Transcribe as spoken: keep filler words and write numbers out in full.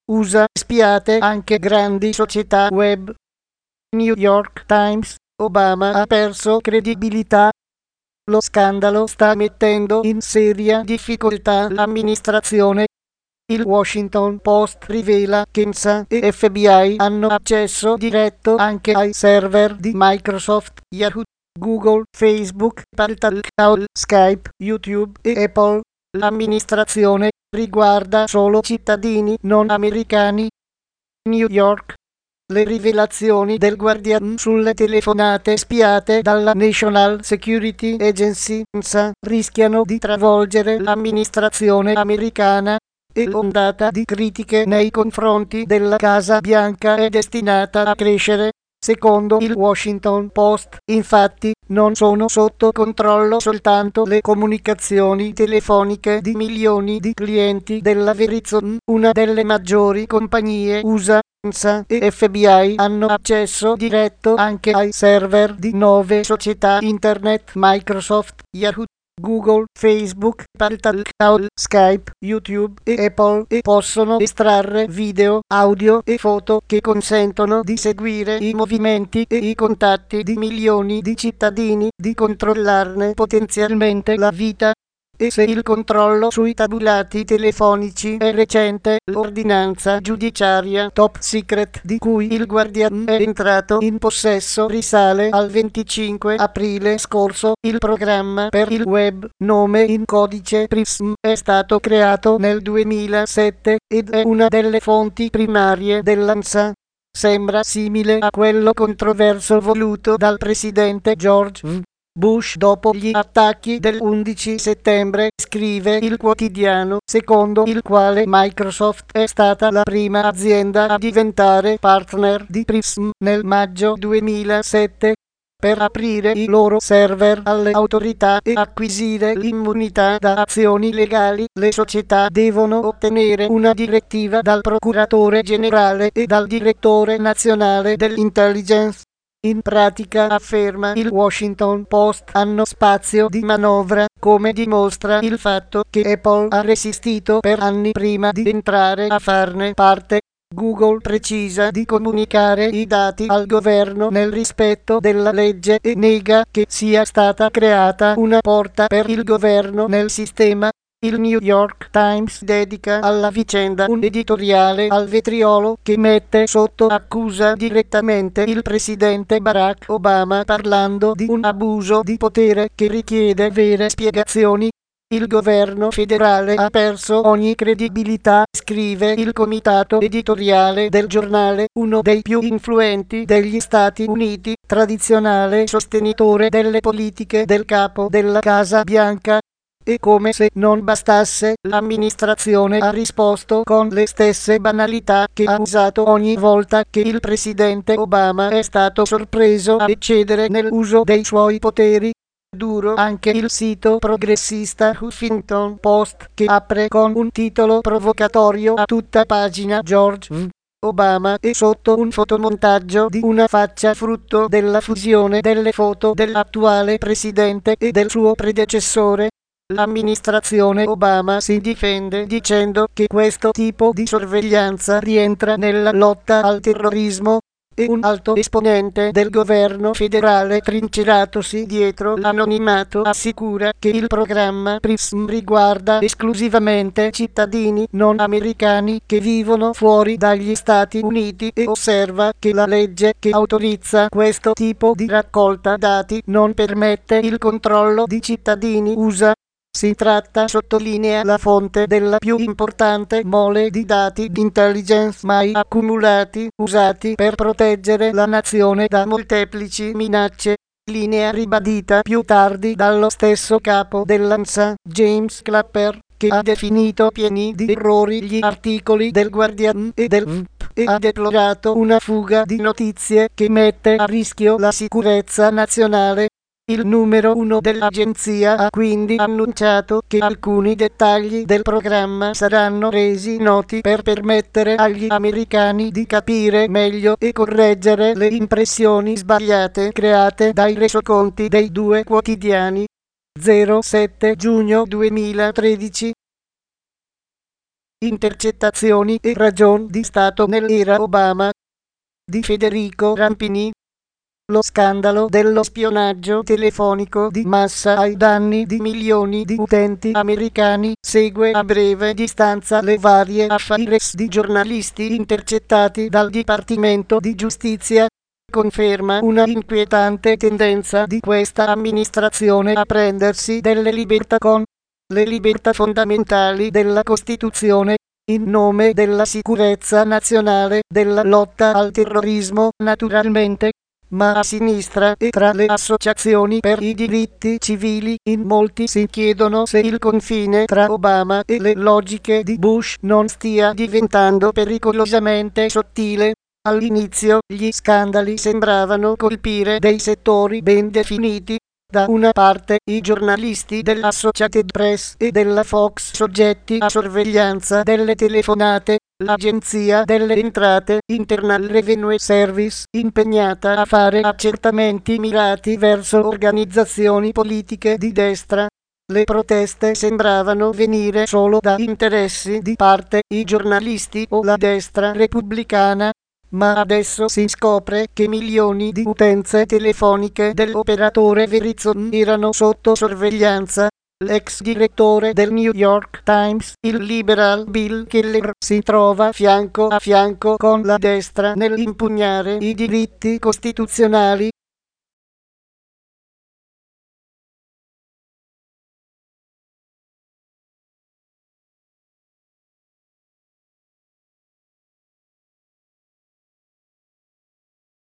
U S A spiate anche grandi società web. New York Times: Obama ha perso credibilità. Lo scandalo sta mettendo in seria difficoltà l'amministrazione. Il Washington Post rivela che N S A e F B I hanno accesso diretto anche ai server di Microsoft, Yahoo, Google, Facebook, PayPal, Skype, YouTube e Apple. L'amministrazione riguarda solo cittadini non americani. New York. Le rivelazioni del Guardian sulle telefonate spiate dalla National Security Agency N S A rischiano di travolgere l'amministrazione americana, e l'ondata di critiche nei confronti della Casa Bianca è destinata a crescere. Secondo il Washington Post, infatti, non sono sotto controllo soltanto le comunicazioni telefoniche di milioni di clienti della Verizon, una delle maggiori compagnie U S A. N S A e F B I hanno accesso diretto anche ai server di nove società internet: Microsoft, Yahoo, Google, Facebook, PayPal, Skype, YouTube e Apple, e possono estrarre video, audio e foto che consentono di seguire i movimenti e i contatti di milioni di cittadini, di controllarne potenzialmente la vita. E se il controllo sui tabulati telefonici è recente, l'ordinanza giudiziaria Top Secret di cui il Guardian è entrato in possesso risale al venticinque aprile scorso. Il programma per il web, nome in codice Prism, è stato creato nel duemilasette ed è una delle fonti primarie della N S A. Sembra simile a quello controverso voluto dal presidente George W. Bush dopo gli attacchi dell'undici settembre, scrive il quotidiano, secondo il quale Microsoft è stata la prima azienda a diventare partner di Prism nel maggio duemilasette. Per aprire i loro server alle autorità e acquisire l'immunità da azioni legali, le società devono ottenere una direttiva dal procuratore generale e dal direttore nazionale dell'intelligence. In pratica, afferma il Washington Post, hanno spazio di manovra, come dimostra il fatto che Apple ha resistito per anni prima di entrare a farne parte. Google precisa di comunicare i dati al governo nel rispetto della legge e nega che sia stata creata una porta per il governo nel sistema. Il New York Times dedica alla vicenda un editoriale al vetriolo che mette sotto accusa direttamente il presidente Barack Obama, parlando di un abuso di potere che richiede vere spiegazioni. Il governo federale ha perso ogni credibilità, scrive il comitato editoriale del giornale, uno dei più influenti degli Stati Uniti, tradizionale sostenitore delle politiche del capo della Casa Bianca. E come se non bastasse, l'amministrazione ha risposto con le stesse banalità che ha usato ogni volta che il presidente Obama è stato sorpreso a eccedere nell'uso dei suoi poteri. Duro anche il sito progressista Huffington Post, che apre con un titolo provocatorio a tutta pagina: George W. Obama e sotto un fotomontaggio di una faccia frutto della fusione delle foto dell'attuale presidente e del suo predecessore. L'amministrazione Obama si difende dicendo che questo tipo di sorveglianza rientra nella lotta al terrorismo, e un alto esponente del governo federale, trinceratosi dietro l'anonimato, assicura che il programma Prism riguarda esclusivamente cittadini non americani che vivono fuori dagli Stati Uniti e osserva che la legge che autorizza questo tipo di raccolta dati non permette il controllo di cittadini U S A. Si tratta, sottolinea la fonte, della più importante mole di dati di intelligence mai accumulati, usati per proteggere la nazione da molteplici minacce. Linea ribadita più tardi dallo stesso capo dell'A N S A, James Clapper, che ha definito pieni di errori gli articoli del Guardian e del V P e ha deplorato una fuga di notizie che mette a rischio la sicurezza nazionale. Il numero uno dell'agenzia ha quindi annunciato che alcuni dettagli del programma saranno resi noti per permettere agli americani di capire meglio e correggere le impressioni sbagliate create dai resoconti dei due quotidiani. zero sette giugno duemilatredici intercettazioni e ragion di Stato nell'era Obama di Federico Rampini. Lo scandalo dello spionaggio telefonico di massa ai danni di milioni di utenti americani segue a breve distanza le varie affari di giornalisti intercettati dal Dipartimento di Giustizia. Conferma una inquietante tendenza di questa amministrazione a prendersi delle libertà con le libertà fondamentali della Costituzione, in nome della sicurezza nazionale, della lotta al terrorismo naturalmente, ma a sinistra e tra le associazioni per i diritti civili in molti si chiedono se il confine tra Obama e le logiche di Bush non stia diventando pericolosamente sottile. All'inizio gli scandali sembravano colpire dei settori ben definiti. Da una parte i giornalisti dell'Associated Press e della Fox soggetti a sorveglianza delle telefonate, l'Agenzia delle Entrate, Internal Revenue Service, impegnata a fare accertamenti mirati verso organizzazioni politiche di destra. Le proteste sembravano venire solo da interessi di parte, i giornalisti o la destra repubblicana. Ma adesso si scopre che milioni di utenze telefoniche dell'operatore Verizon erano sotto sorveglianza. L'ex direttore del New York Times, il liberal Bill Keller, si trova fianco a fianco con la destra nell'impugnare i diritti costituzionali